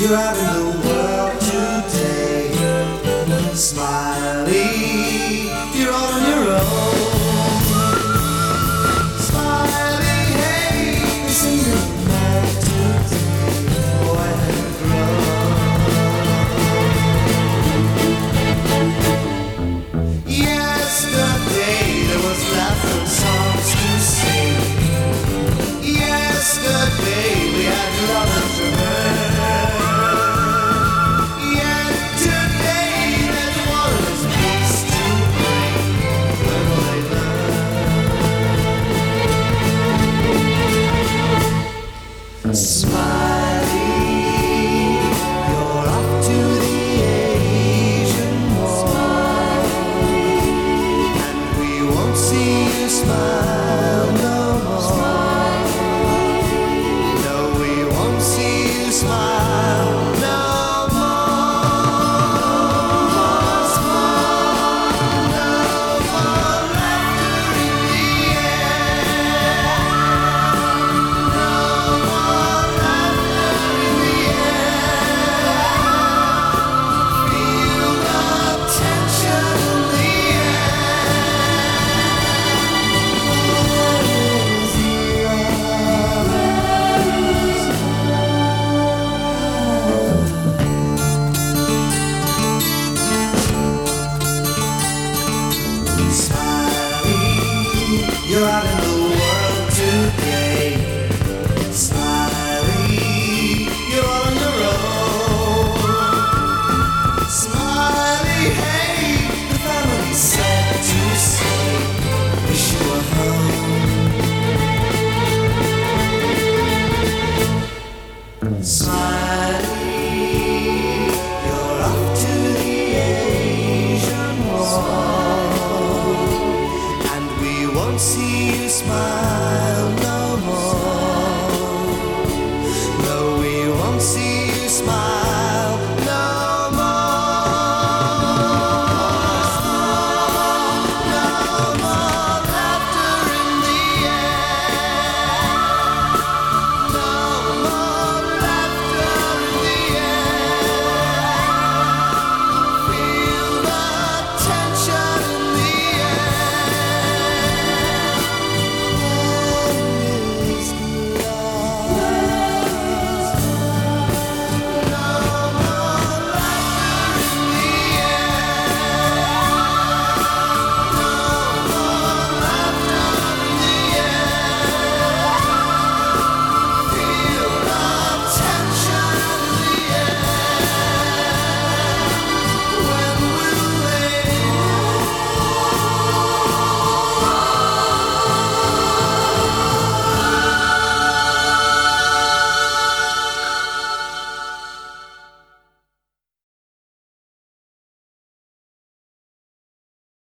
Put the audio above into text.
You're out in the world today. Smiley, you're on your own. Smiley, hey, this ain't your night today. Boy, have grown. Yesterday there was laughter and songs to sing. Yesterday we had lovers to burn. Smiley, you're off to the Asian Wall, and we won't see you smile no more. No, we won't see you smile no more. Smile, no more laughter in the air. No more laughter in the air. Feel the tension in the air. Smiley, you're out in